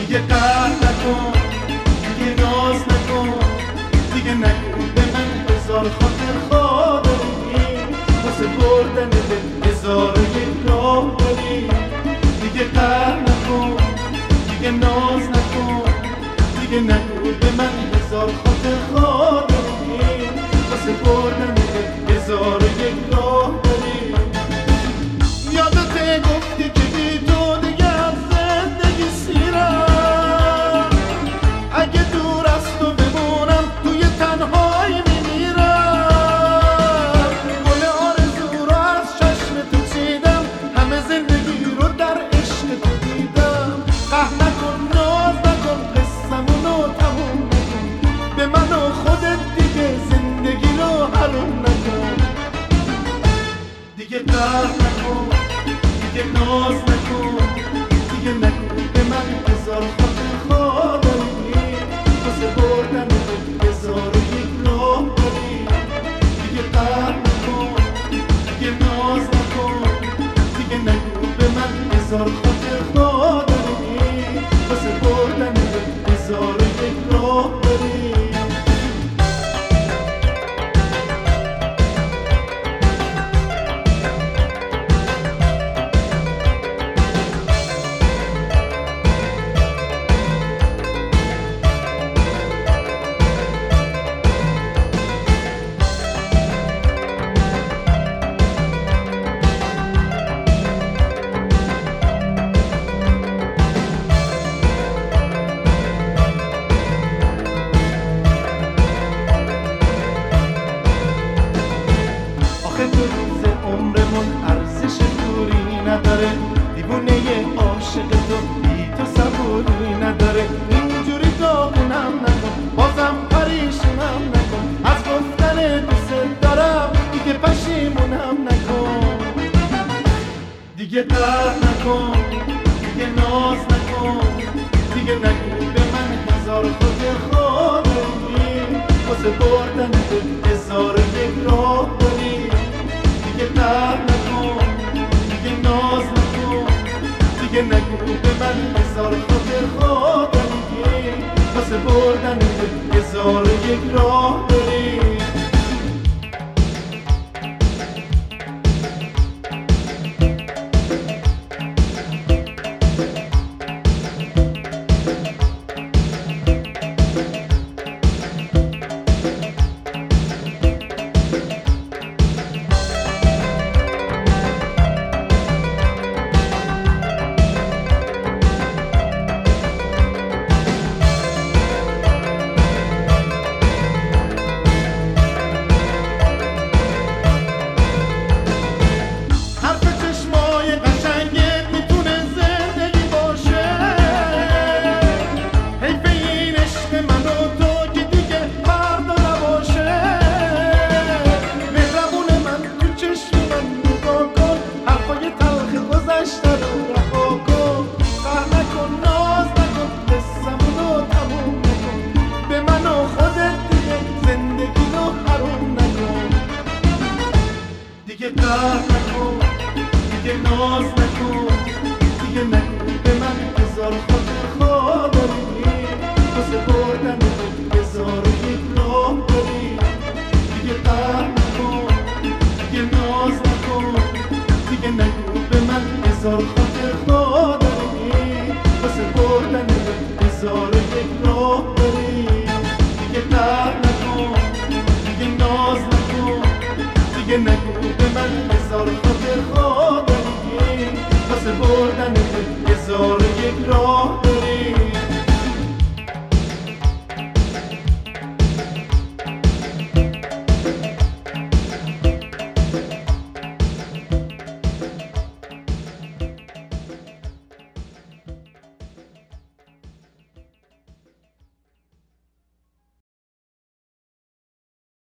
دیگه قهر نکن، دیگه ناز نکن، دیگه نگو به من هزار خاطر خواه داری، واسه بردن به هزار و یک راه داری. دیگه قهر نکن، دیگه ناز نکن، دیگه نگو به من هزار خاطر خواه داری، واسه بردن به هزار و یک راه داری. یادت گفتی که بی تو دیگه از زندگی سیرم، اگه دور از تو بمونم توی تنهایی میمیرم. گل آرزو رو از چشم تو چیدم، همه زندگی رو در عشق تو دیدم. قهر نکن، ناز نکن، قصه‌مونو تموم نکن، به من و خودت دیگه زندگی رو حروم نکن. دیگه قهر نکن، دیگه ناز نکن، دیگه نگو به من هزار خاطر خواه داری، واسه بردن به هزار و یک راه داری. دیگه قهر نکن، دیگه ناز نکن، دیگه نگو به من هزار خاطر خواه داری، واسه بردن به هزار و یک راه داری. تو روز عمرمون ارزش دوری نداره، دیوونه عاشق تو بی تو صبوری نداره. اینجوری داغونم نکن، بازم پریشونم نکن، از گفتن دوست دارم دیگه پشیمونم نکن. دیگه قهر نکن، دیگه ناز نکن، دیگه نگو به من هزار خاطر خواه داری، واسه بردن به هزار و یک راه داری. دیگه قهر نکن، دیگه ناز نکن، دیگه نگو به من هزار خاطر خواه داری، واسه بردن به هزار و یک راه داری. دیگه قهر نکن، دیگه ناز نکن، دیگه نگو به من هزار خاطر خواه داری، واسه بردن به هزار و یک راه داری. دیگه قهر نکن، دیگه ناز نکن، دیگه نگو به من هزار خاطر خواه داری، واسه بردن به هزار و یک راه داری. دیگه قهر نکن، دیگه ناز نکن، دیگه نگو به من